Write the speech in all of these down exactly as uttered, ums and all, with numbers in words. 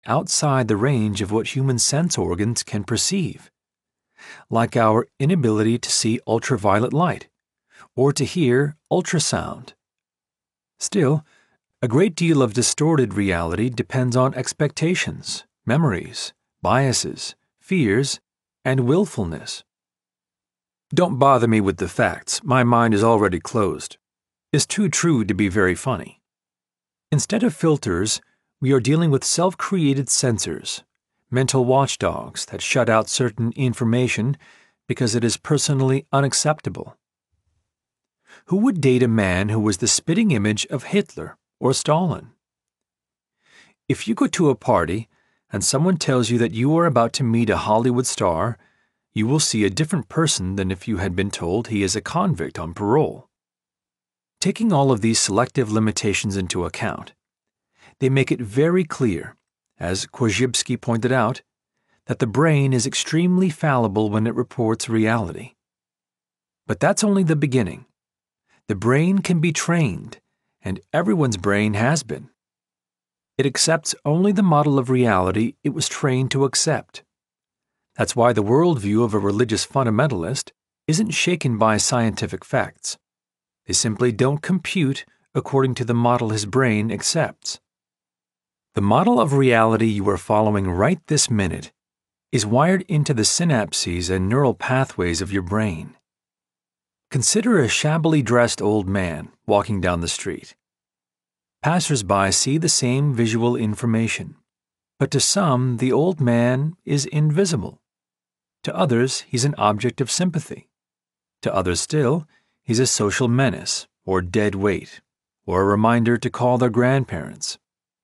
outside the range of what human sense organs can perceive, like our inability to see ultraviolet light or to hear ultrasound. Still, a great deal of distorted reality depends on expectations, memories, biases, fears, and willfulness. Don't bother me with the facts, my mind is already closed. It's too true to be very funny. Instead of filters, we are dealing with self-created censors, mental watchdogs that shut out certain information because it is personally unacceptable. Who would date a man who was the spitting image of Hitler or Stalin? If you go to a party and someone tells you that you are about to meet a Hollywood star, you will see a different person than if you had been told he is a convict on parole. Taking all of these selective limitations into account, they make it very clear, as Korzybski pointed out, that the brain is extremely fallible when it reports reality. But that's only the beginning. The brain can be trained, and everyone's brain has been. It accepts only the model of reality it was trained to accept. That's why the worldview of a religious fundamentalist isn't shaken by scientific facts. They simply don't compute according to the model his brain accepts. The model of reality you are following right this minute is wired into the synapses and neural pathways of your brain. Consider a shabbily dressed old man walking down the street. Passers-by see the same visual information, but to some the old man is invisible. To others he's an object of sympathy. To others still, he's a social menace, or dead weight, or a reminder to call their grandparents.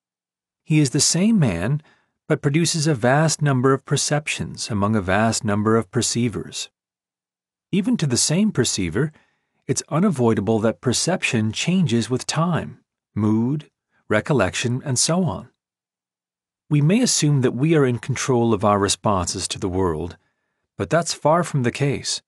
He is the same man, but produces a vast number of perceptions among a vast number of perceivers. Even to the same perceiver, it's unavoidable that perception changes with time, mood, recollection, and so on. We may assume that we are in control of our responses to the world, but that's far from the case.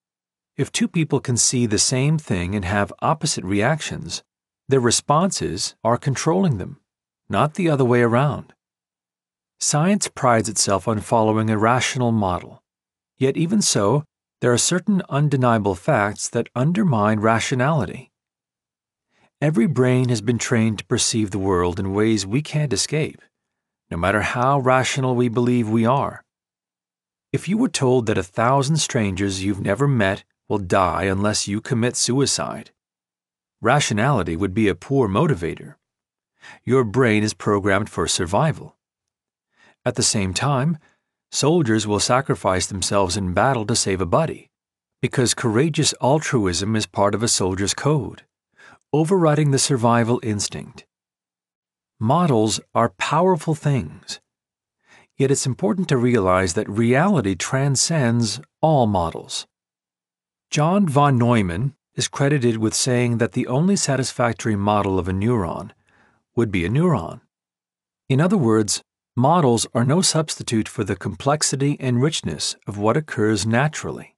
If two people can see the same thing and have opposite reactions, their responses are controlling them, not the other way around. Science prides itself on following a rational model, yet even so, there are certain undeniable facts that undermine rationality. Every brain has been trained to perceive the world in ways we can't escape, no matter how rational we believe we are. If you were told that a thousand strangers you've never met will die unless you commit suicide, rationality would be a poor motivator. Your brain is programmed for survival. At the same time, soldiers will sacrifice themselves in battle to save a buddy, because courageous altruism is part of a soldier's code, overriding the survival instinct. Models are powerful things, yet it's important to realize that reality transcends all models. John von Neumann is credited with saying that the only satisfactory model of a neuron would be a neuron. In other words, models are no substitute for the complexity and richness of what occurs naturally.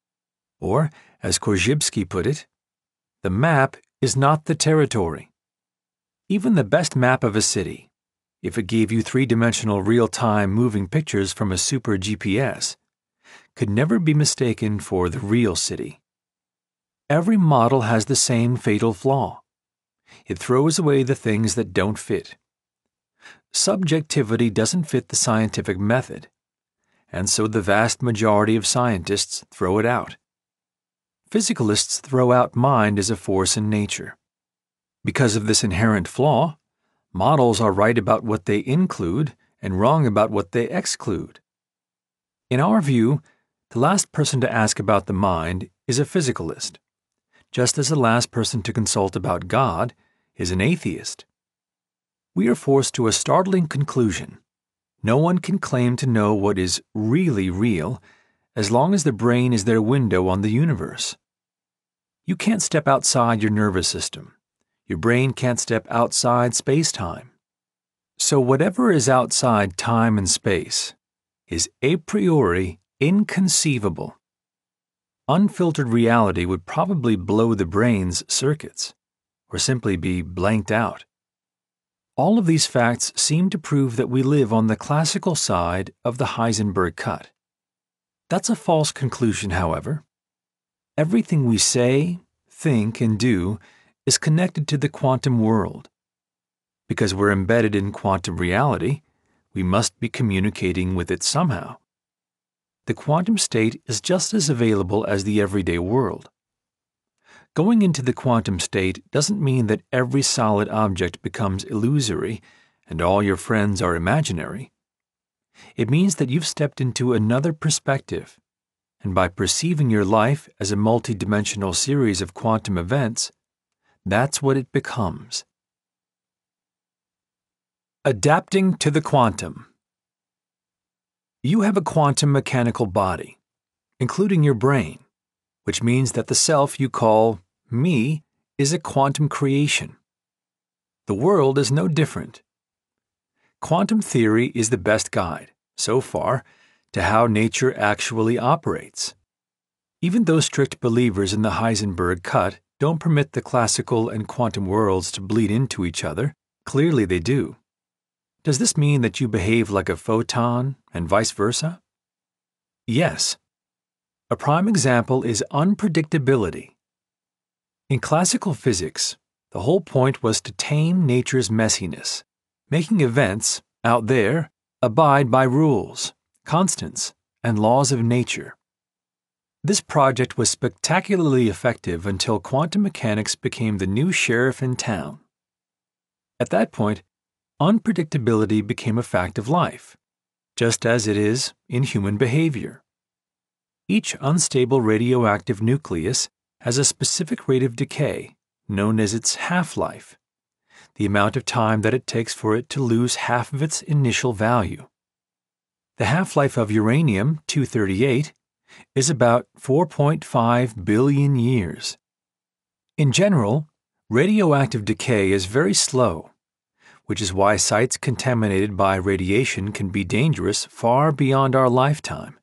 Or, as Korzybski put it, the map is not the territory. Even the best map of a city, if it gave you three-dimensional real-time moving pictures from a super G P S, could never be mistaken for the real city. Every model has the same fatal flaw. It throws away the things that don't fit. Subjectivity doesn't fit the scientific method, and so the vast majority of scientists throw it out. Physicalists throw out mind as a force in nature. Because of this inherent flaw, models are right about what they include and wrong about what they exclude. In our view, the last person to ask about the mind is a physicalist, just as the last person to consult about God is an atheist. We are forced to a startling conclusion. No one can claim to know what is really real as long as the brain is their window on the universe. You can't step outside your nervous system. Your brain can't step outside space-time. So whatever is outside time and space is a priori inconceivable. Unfiltered reality would probably blow the brain's circuits, or simply be blanked out. All of these facts seem to prove that we live on the classical side of the Heisenberg cut. That's a false conclusion, however. Everything we say, think, and do is connected to the quantum world. Because we're embedded in quantum reality, we must be communicating with it somehow. The quantum state is just as available as the everyday world. Going into the quantum state doesn't mean that every solid object becomes illusory and all your friends are imaginary. It means that you've stepped into another perspective, and by perceiving your life as a multidimensional series of quantum events, that's what it becomes. Adapting to the quantum. You have a quantum mechanical body, including your brain, which means that the self you call me is a quantum creation. The world is no different. Quantum theory is the best guide, so far, to how nature actually operates. Even though strict believers in the Heisenberg cut don't permit the classical and quantum worlds to bleed into each other, clearly they do. Does this mean that you behave like a photon and vice versa? Yes. A prime example is unpredictability. In classical physics, the whole point was to tame nature's messiness, making events, out there, abide by rules, constants, and laws of nature. This project was spectacularly effective until quantum mechanics became the new sheriff in town. At that point, unpredictability became a fact of life, just as it is in human behavior. Each unstable radioactive nucleus has a specific rate of decay, known as its half-life, the amount of time that it takes for it to lose half of its initial value. The half-life of uranium two thirty-eight is about four point five billion years. In general, radioactive decay is very slow, which is why sites contaminated by radiation can be dangerous far beyond our lifetime.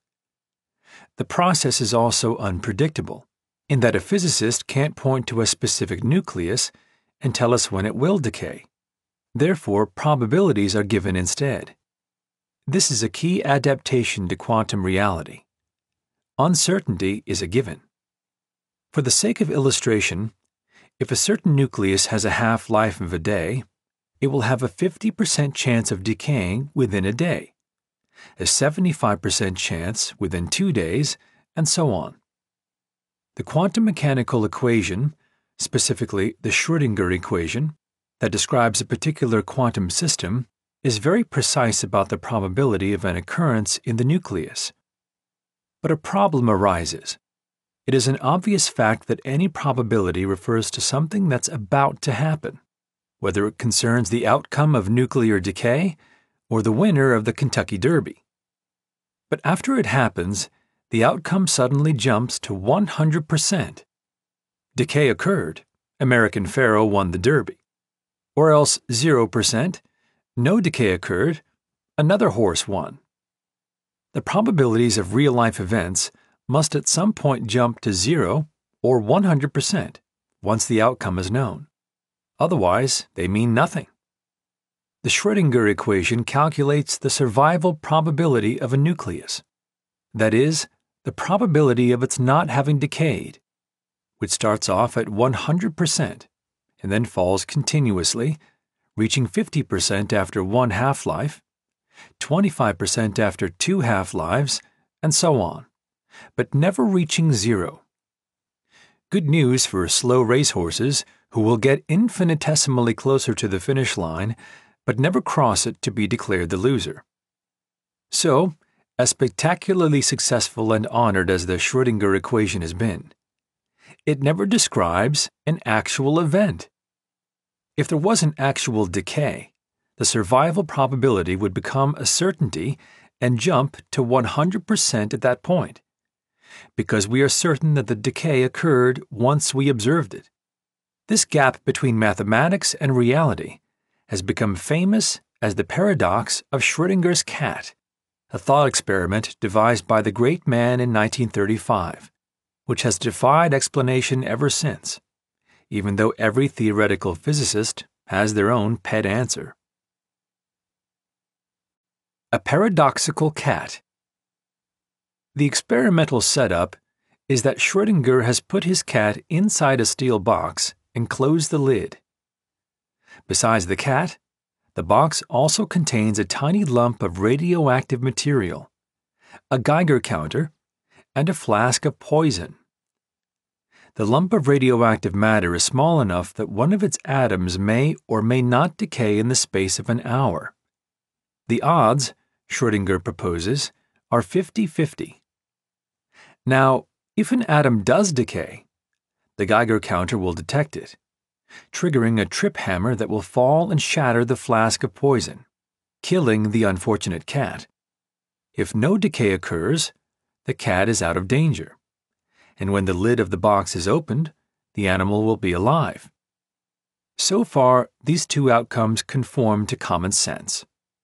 The process is also unpredictable, in that a physicist can't point to a specific nucleus and tell us when it will decay. Therefore, probabilities are given instead. This is a key adaptation to quantum reality. Uncertainty is a given. For the sake of illustration, if a certain nucleus has a half-life of a day, it will have a fifty percent chance of decaying within a day, a seventy-five percent chance within two days, and so on. The quantum mechanical equation, specifically the Schrödinger equation, that describes a particular quantum system, is very precise about the probability of an occurrence in the nucleus. But a problem arises. It is an obvious fact that any probability refers to something that's about to happen, whether it concerns the outcome of nuclear decay or the winner of the Kentucky Derby. But after it happens, the outcome suddenly jumps to one hundred percent. Decay occurred, American Pharoah won the Derby. Or else zero percent, no decay occurred, another horse won. The probabilities of real-life events must at some point jump to zero or one hundred percent once the outcome is known. Otherwise, they mean nothing. The Schrödinger equation calculates the survival probability of a nucleus. That is, the probability of its not having decayed, which starts off at one hundred percent and then falls continuously, reaching fifty percent after one half-life, twenty-five percent after two half-lives, and so on, but never reaching zero. Good news for slow racehorses who will get infinitesimally closer to the finish line but never cross it to be declared the loser. So, as spectacularly successful and honored as the Schrödinger equation has been, it never describes an actual event. If there was an actual decay, the survival probability would become a certainty and jump to one hundred percent at that point, because we are certain that the decay occurred once we observed it. This gap between mathematics and reality has become famous as the paradox of Schrödinger's cat, a thought experiment devised by the great man in nineteen thirty-five, which has defied explanation ever since, even though every theoretical physicist has their own pet answer. A paradoxical cat. The experimental setup is that Schrödinger has put his cat inside a steel box and closed the lid. Besides the cat, the box also contains a tiny lump of radioactive material, a Geiger counter, and a flask of poison. The lump of radioactive matter is small enough that one of its atoms may or may not decay in the space of an hour. The odds, Schrödinger proposes, are fifty-fifty. Now, if an atom does decay, the Geiger counter will detect it, triggering a trip hammer that will fall and shatter the flask of poison, killing the unfortunate cat. If no decay occurs, the cat is out of danger, and when the lid of the box is opened, the animal will be alive. So far, these two outcomes conform to common sense.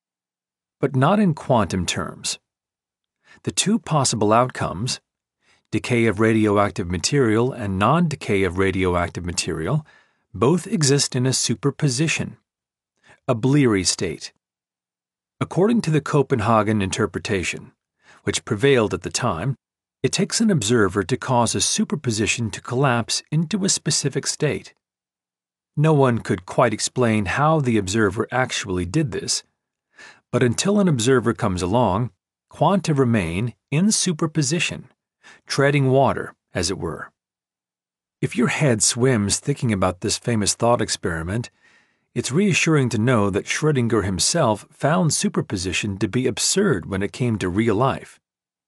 But not in quantum terms. The two possible outcomes, decay of radioactive material and non-decay of radioactive material, both exist in a superposition, a Bleary state. According to the Copenhagen interpretation, which prevailed at the time, it takes an observer to cause a superposition to collapse into a specific state. No one could quite explain how the observer actually did this, but until an observer comes along, quanta remain in superposition, treading water, as it were. If your head swims thinking about this famous thought experiment, it's reassuring to know that Schrödinger himself found superposition to be absurd when it came to real life.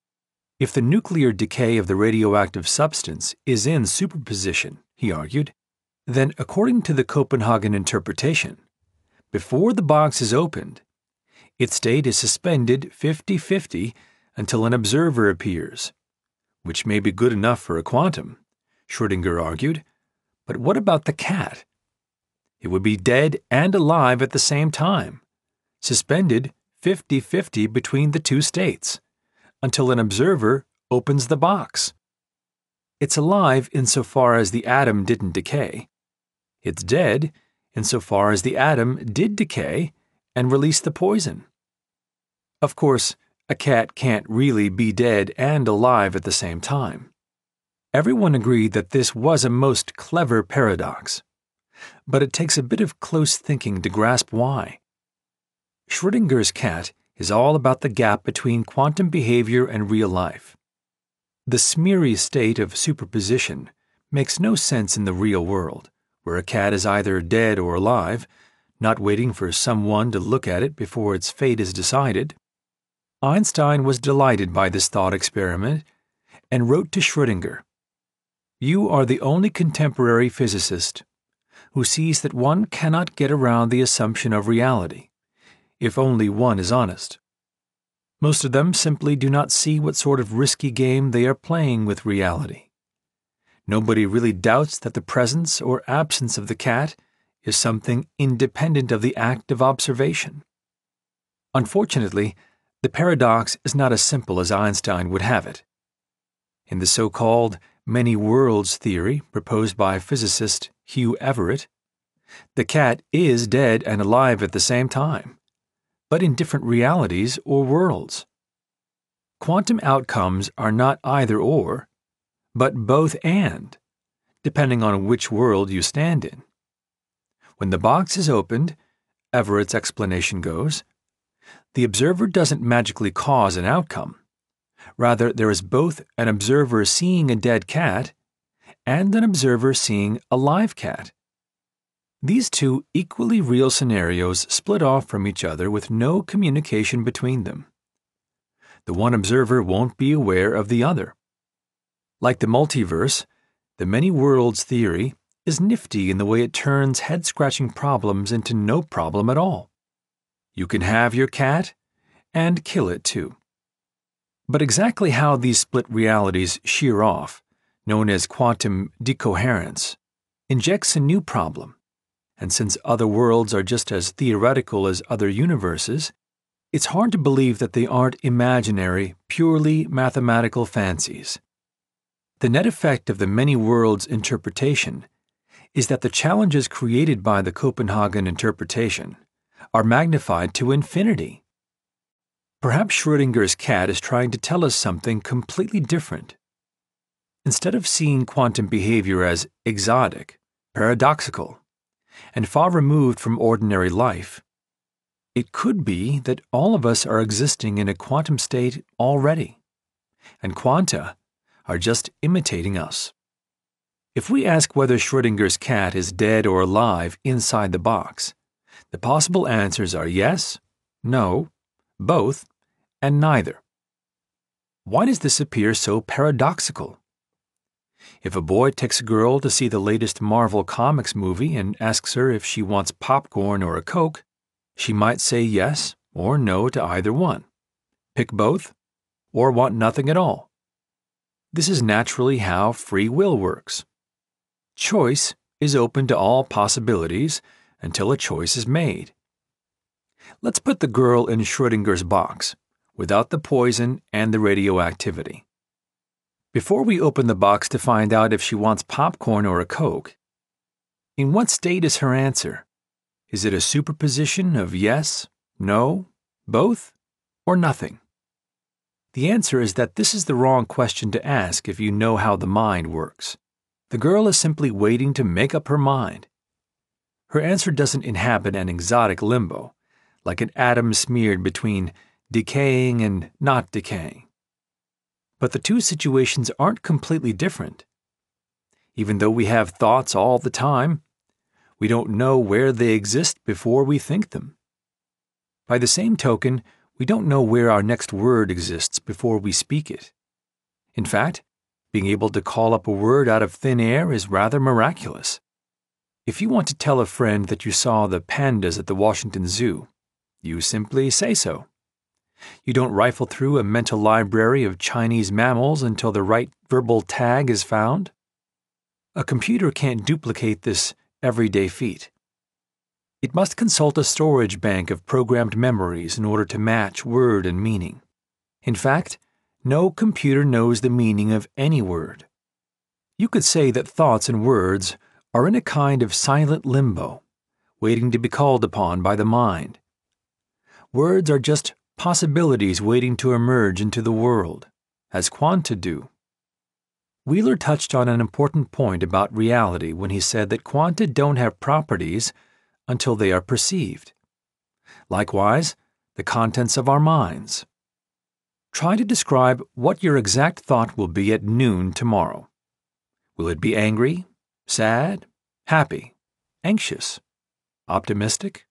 If the nuclear decay of the radioactive substance is in superposition, he argued, then according to the Copenhagen interpretation, before the box is opened, its state is suspended fifty-fifty until an observer appears, which may be good enough for a quantum, Schrödinger argued, but what about the cat? It would be dead and alive at the same time, suspended fifty-fifty between the two states, until an observer opens the box. It's alive insofar as the atom didn't decay. It's dead insofar as the atom did decay and release the poison. Of course, a cat can't really be dead and alive at the same time. Everyone agreed that this was a most clever paradox, but it takes a bit of close thinking to grasp why. Schrödinger's cat is all about the gap between quantum behavior and real life. The smeary state of superposition makes no sense in the real world, where a cat is either dead or alive, not waiting for someone to look at it before its fate is decided. Einstein was delighted by this thought experiment and wrote to Schrödinger, "You are the only contemporary physicist who sees that one cannot get around the assumption of reality, if only one is honest. Most of them simply do not see what sort of risky game they are playing with reality. Nobody really doubts that the presence or absence of the cat is something independent of the act of observation." Unfortunately, the paradox is not as simple as Einstein would have it. In the so-called many worlds theory proposed by physicist Hugh Everett, the cat is dead and alive at the same time, but in different realities or worlds. Quantum outcomes are not either-or, but both-and, depending on which world you stand in. When the box is opened, Everett's explanation goes, the observer doesn't magically cause an outcome. Rather, there is both an observer seeing a dead cat and an observer seeing a live cat. These two equally real scenarios split off from each other with no communication between them. The one observer won't be aware of the other. Like the multiverse, the many worlds theory is nifty in the way it turns head-scratching problems into no problem at all. You can have your cat and kill it too. But exactly how these split realities shear off, known as quantum decoherence, injects a new problem. And since other worlds are just as theoretical as other universes, it's hard to believe that they aren't imaginary, purely mathematical fancies. The net effect of the many worlds interpretation is that the challenges created by the Copenhagen interpretation are magnified to infinity. Perhaps Schrödinger's cat is trying to tell us something completely different. Instead of seeing quantum behavior as exotic, paradoxical, and far removed from ordinary life, it could be that all of us are existing in a quantum state already, and quanta are just imitating us. If we ask whether Schrödinger's cat is dead or alive inside the box, the possible answers are yes, no, both, and neither. Why does this appear so paradoxical? If a boy takes a girl to see the latest Marvel Comics movie and asks her if she wants popcorn or a Coke, she might say yes or no to either one, pick both, or want nothing at all. This is naturally how free will works. Choice is open to all possibilities until a choice is made. Let's put the girl in Schrödinger's box, without the poison and the radioactivity. Before we open the box to find out if she wants popcorn or a Coke, in what state is her answer? Is it a superposition of yes, no, both, or nothing? The answer is that this is the wrong question to ask if you know how the mind works. The girl is simply waiting to make up her mind. Her answer doesn't inhabit an exotic limbo, like an atom smeared between decaying and not decaying. But the two situations aren't completely different. Even though we have thoughts all the time, we don't know where they exist before we think them. By the same token, we don't know where our next word exists before we speak it. In fact, being able to call up a word out of thin air is rather miraculous. If you want to tell a friend that you saw the pandas at the Washington Zoo, you simply say so. You don't rifle through a mental library of Chinese mammals until the right verbal tag is found. A computer can't duplicate this everyday feat. It must consult a storage bank of programmed memories in order to match word and meaning. In fact, no computer knows the meaning of any word. You could say that thoughts and words are in a kind of silent limbo, waiting to be called upon by the mind. Words are just possibilities waiting to emerge into the world, as quanta do. Wheeler touched on an important point about reality when he said that quanta don't have properties until they are perceived. Likewise, the contents of our minds. Try to describe what your exact thought will be at noon tomorrow. Will it be angry, sad, happy, anxious, optimistic,